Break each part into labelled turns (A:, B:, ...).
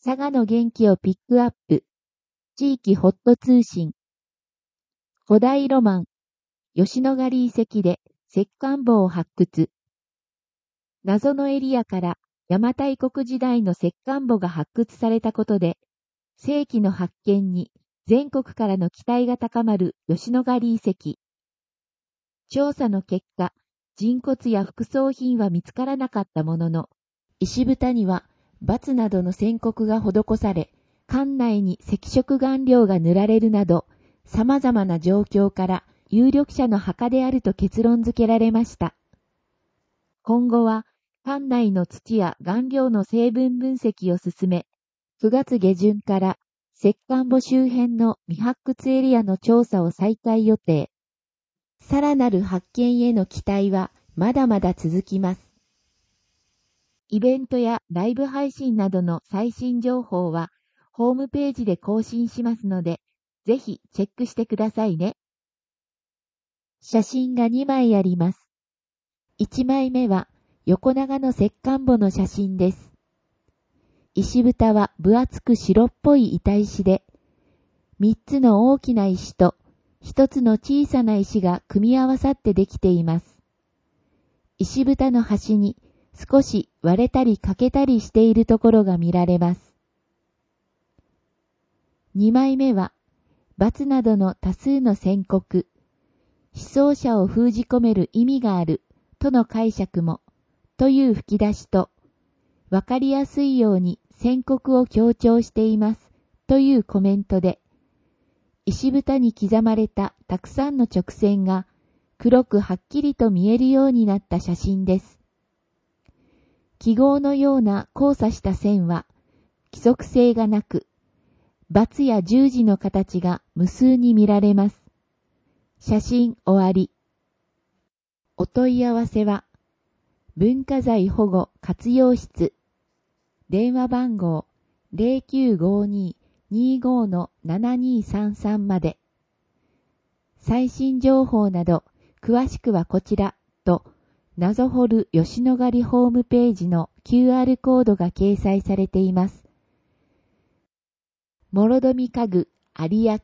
A: 佐賀の元気をピックアップ。地域ホット通信。古代ロマン。吉野ヶ里遺跡で石棺墓を発掘。謎のエリアから邪馬台国時代の石棺墓が発掘されたことで、世紀の発見に全国からの期待が高まる吉野ヶ里遺跡。調査の結果、人骨や副葬品は見つからなかったものの、石蓋にはバツなどの線刻が施され、館内に赤色顔料が塗られるなど、様々な状況から有力者の墓であると結論付けられました。今後は、館内の土や顔料の成分分析を進め、9月下旬から石棺墓周辺の未発掘エリアの調査を再開予定。さらなる発見への期待はまだまだ続きます。イベントやライブ配信などの最新情報はホームページで更新しますので、ぜひチェックしてくださいね。写真が2枚あります。1枚目は横長の石棺墓の写真です。石蓋は分厚く白っぽい板石で、3つの大きな石と1つの小さな石が組み合わさってできています。石蓋の端に少し割れたり欠けたりしているところが見られます。2枚目は、バツなどの多数の線刻、死葬者を封じ込める意味があるとの解釈も、という吹き出しと、わかりやすいように線刻を強調していますというコメントで、石蓋に刻まれたたくさんの直線が黒くはっきりと見えるようになった写真です。記号のような交差した線は規則性がなく、×や十字の形が無数に見られます。写真終わり。お問い合わせは、文化財保護活用室、電話番号 0952-25-7233 まで。最新情報など、詳しくはこちらと、謎掘る吉野ヶ里ホームページの QR コードが掲載されています。諸富家具有明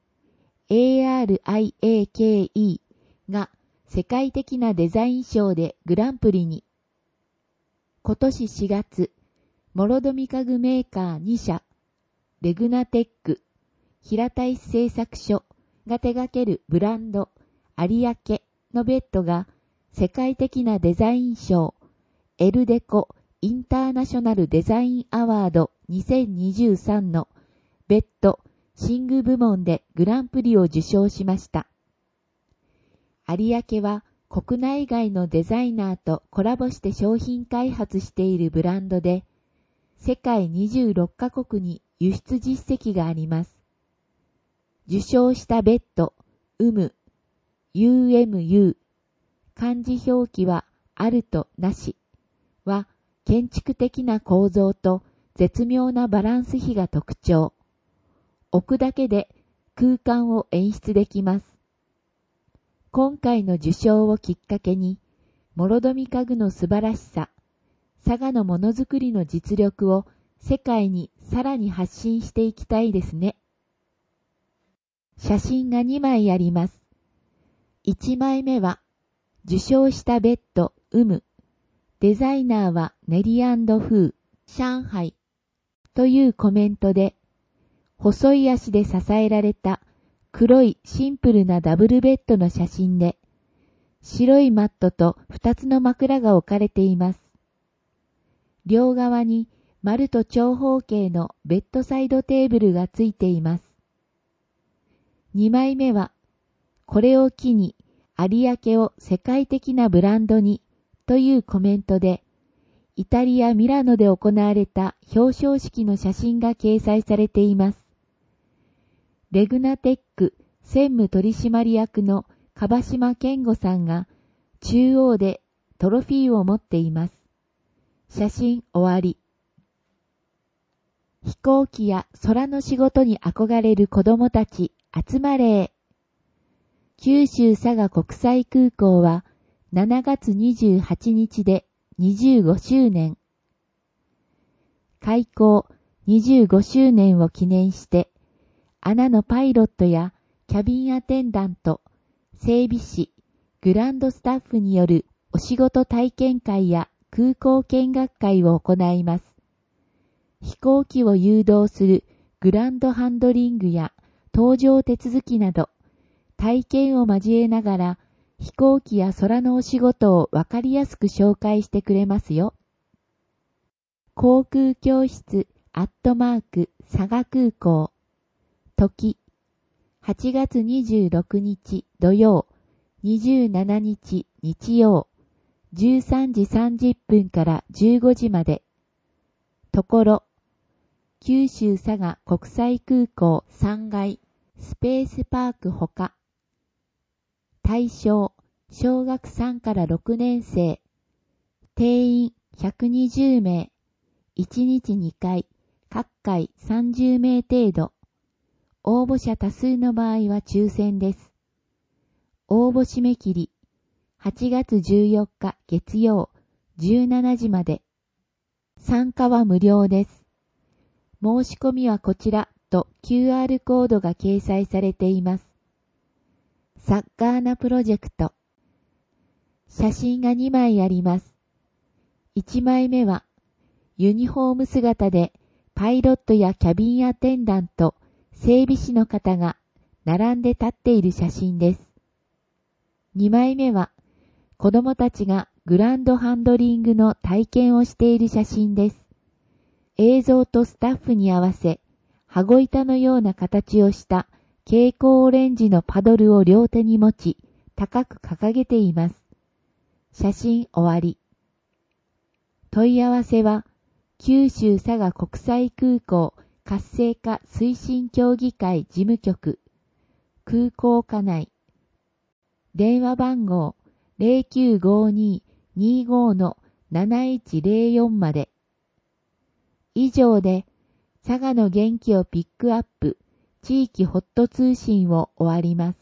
A: ARIAKE が世界的なデザイン賞でグランプリに。今年4月、諸富家具メーカー2社、レグナテック、平田市製作所が手掛けるブランド有明のベッドが世界的なデザイン賞エルデコインターナショナルデザインアワード2023のベッド寝具部門でグランプリを受賞しました。有明は国内外のデザイナーとコラボして商品開発しているブランドで、世界26カ国に輸出実績があります。受賞したベッド、UMU、漢字表記はあるとなしは建築的な構造と絶妙なバランス比が特徴。置くだけで空間を演出できます。今回の受賞をきっかけに、諸富家具の素晴らしさ、佐賀のものづくりの実力を世界にさらに発信していきたいですね。写真が2枚あります。1枚目は、受賞したベッド、デザイナーはネリ&フー、上海というコメントで、細い足で支えられた黒いシンプルなダブルベッドの写真で、白いマットと2つの枕が置かれています。両側に丸と長方形のベッドサイドテーブルがついています。2枚目は、これを機に有明を世界的なブランドにというコメントで、イタリア・ミラノで行われた表彰式の写真が掲載されています。レグナテック専務取締役の樺島健吾さんが中央でトロフィーを持っています。写真終わり。飛行機や空の仕事に憧れる子供たち集まれ。九州佐賀国際空港は7月28日で25周年。開港 25周年を記念して、ANAのパイロットやキャビンアテンダント、整備士、グランドスタッフによるお仕事体験会や空港見学会を行います。飛行機を誘導するグランドハンドリングや搭乗手続きなど、体験を交えながら飛行機や空のお仕事をわかりやすく紹介してくれますよ。航空教室@佐賀空港。時、8月26日土曜、27日日曜、13時30分から15時まで。ところ、九州佐賀国際空港3階スペースパークほか。対象、小学3から6年生。定員120名。1日2回、各回30名程度。応募者多数の場合は抽選です。応募締め切り、8月14日月曜、17時まで。参加は無料です。申し込みはこちらと QR コードが掲載されています。サッカーナプロジェクト。写真が2枚あります。1枚目は、ユニフォーム姿でパイロットやキャビンアテンダント、整備士の方が並んで立っている写真です。2枚目は、子供たちがグランドハンドリングの体験をしている写真です。映像とスタッフに合わせ、羽子板のような形をした蛍光オレンジのパドルを両手に持ち、高く掲げています。写真終わり。問い合わせは、九州佐賀国際空港活性化推進協議会事務局、空港課内。電話番号 0952-25-7104 まで。以上で、佐賀の元気をピックアップ、地域ホット通信を終わります。